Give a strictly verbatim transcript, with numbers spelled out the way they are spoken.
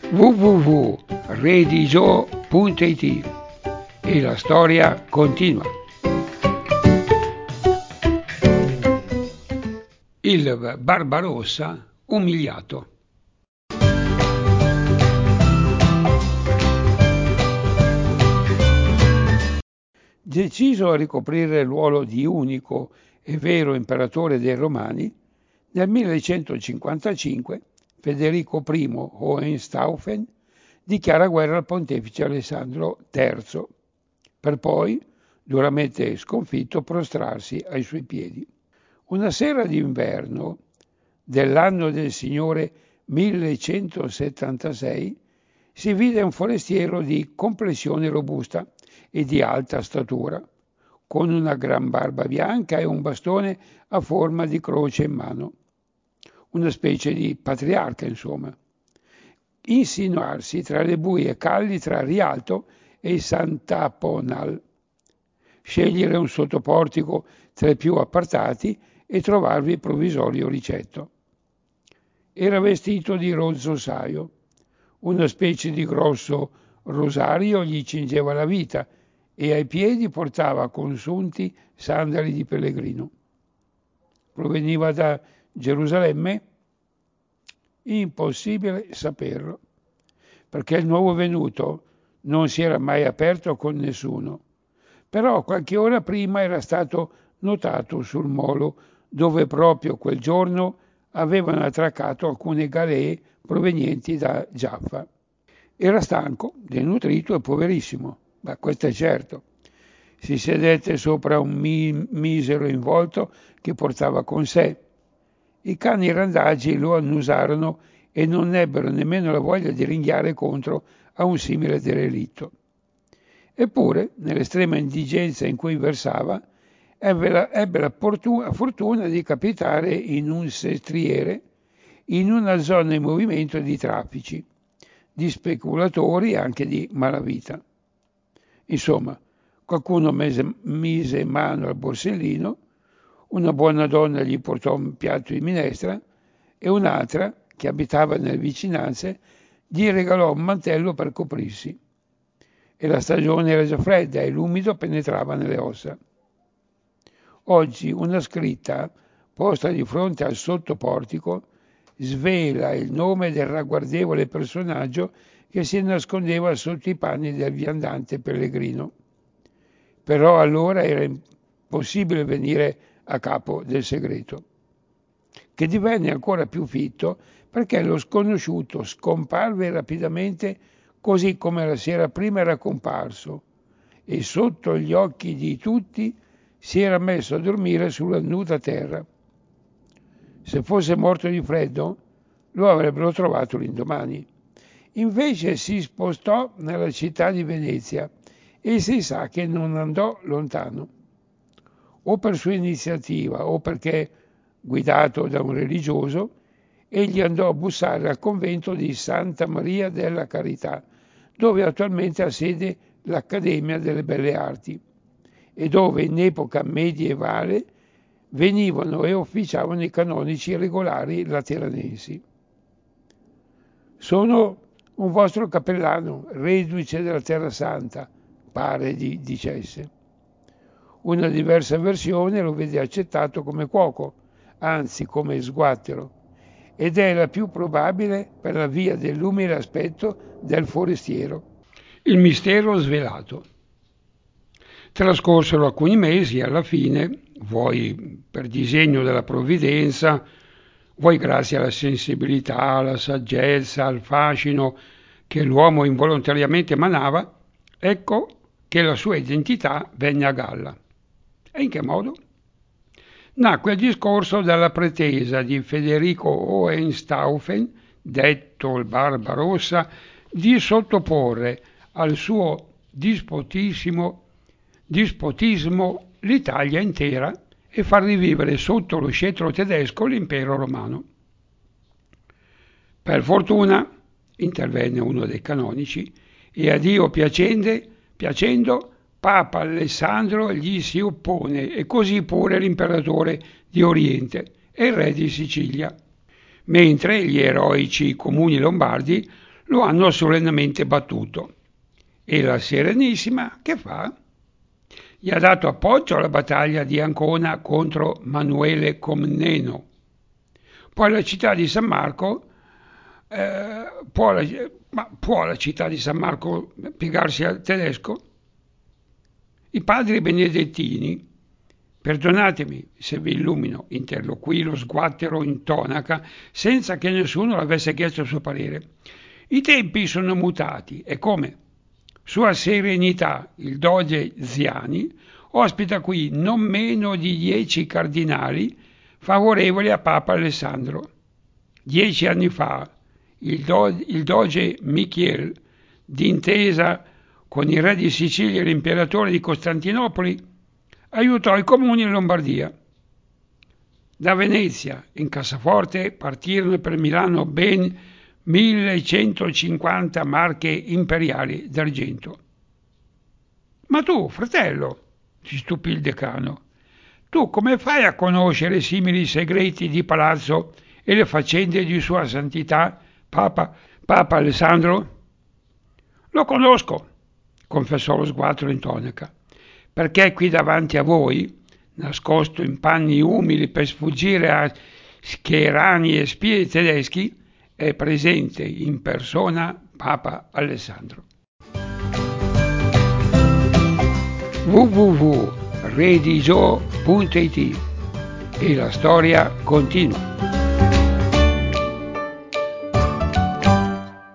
w w w punto redigio punto it e la storia continua. Il Barbarossa umiliato. Deciso a ricoprire il ruolo di unico e vero imperatore dei Romani, nel millecentocinquantacinque Federico I Hohenstaufen dichiara guerra al pontefice Alessandro terzo, per poi, duramente sconfitto, prostrarsi ai suoi piedi. Una sera d'inverno dell'anno del Signore millecentosettantasei si vide un forestiero di complessione robusta e di alta statura, con una gran barba bianca e un bastone a forma di croce in mano. Una specie di patriarca, insomma. Insinuarsi tra le buie calli tra Rialto e Sant'Aponal, scegliere un sottoportico tra i più appartati e trovarvi provvisorio ricetto. Era vestito di rozzo saio, una specie di grosso rosario gli cingeva la vita e ai piedi portava consunti sandali di pellegrino. Proveniva da Gerusalemme? Impossibile saperlo, perché il nuovo venuto non si era mai aperto con nessuno, però qualche ora prima era stato notato sul molo dove proprio quel giorno avevano attraccato alcune galee provenienti da Giaffa. Era stanco, denutrito e poverissimo, ma questo è certo. Si sedette sopra un mi- misero involto che portava con sé. I cani randagi lo annusarono e non ebbero nemmeno la voglia di ringhiare contro a un simile derelitto. Eppure, nell'estrema indigenza in cui versava, ebbe la, ebbe la fortuna, fortuna di capitare in un sestriere, in una zona in movimento di traffici, di speculatori e anche di malavita. Insomma, qualcuno mise, mise mano al borsellino, una buona donna gli portò un piatto di minestra e un'altra, che abitava nelle vicinanze, gli regalò un mantello per coprirsi. E la stagione era già fredda e l'umido penetrava nelle ossa. Oggi una scritta posta di fronte al sottoportico svela il nome del ragguardevole personaggio che si nascondeva sotto i panni del viandante pellegrino. Però allora era impossibile venire a capo del segreto, che divenne ancora più fitto perché lo sconosciuto scomparve rapidamente così come la sera prima era comparso e sotto gli occhi di tutti si era messo a dormire sulla nuda terra. Se fosse morto di freddo, lo avrebbero trovato l'indomani. Invece si spostò nella città di Venezia e si sa che non andò lontano, o per sua iniziativa o perché, guidato da un religioso, egli andò a bussare al convento di Santa Maria della Carità, dove attualmente ha sede l'Accademia delle Belle Arti e dove in epoca medievale venivano e officiavano i canonici regolari lateranensi. Sono un vostro cappellano, reduce della Terra Santa, pare di, dicesse. Una diversa versione lo vede accettato come cuoco, anzi come sguattero, ed è la più probabile per la via dell'umile aspetto del forestiero. Il mistero svelato. Trascorsero alcuni mesi e alla fine, vuoi per disegno della provvidenza, vuoi grazie alla sensibilità, alla saggezza, al fascino che l'uomo involontariamente emanava, ecco che la sua identità venne a galla. E in che modo? Nacque il discorso dalla pretesa di Federico Hohenstaufen, detto il Barbarossa, di sottoporre al suo dispotissimo dispotismo l'Italia intera e far rivivere sotto lo scettro tedesco l'impero romano. Per fortuna intervenne uno dei canonici e a Dio piacende, piacendo Papa Alessandro gli si oppone e così pure l'imperatore di Oriente e il re di Sicilia, mentre gli eroici comuni lombardi lo hanno solennemente battuto. E la Serenissima che fa? Gli ha dato appoggio alla battaglia di Ancona contro Manuele Comneno. Poi la città di San Marco, eh, può, la, ma può la città di San Marco piegarsi al tedesco? I padri benedettini, perdonatemi se vi illumino, interloquì lo sguattero in tonaca senza che nessuno l'avesse chiesto il suo parere. I tempi sono mutati e come? Sua Serenità, il doge Ziani, ospita qui non meno di dieci cardinali favorevoli a Papa Alessandro. Dieci anni fa il, do, il doge Michiel, d'intesa con il re di Sicilia e l'imperatore di Costantinopoli, aiutò i comuni in Lombardia. Da Venezia, in cassaforte, partirono per Milano ben millecentocinquanta marche imperiali d'argento. Ma tu, fratello, si stupì il decano, tu come fai a conoscere simili segreti di palazzo e le faccende di Sua Santità, Papa, Papa Alessandro? Lo conosco, confessò lo sguattero in tonaca, perché qui davanti a voi, nascosto in panni umili per sfuggire a schierani e spie tedeschi, è presente in persona Papa Alessandro. w w w punto redigio punto it e la storia continua.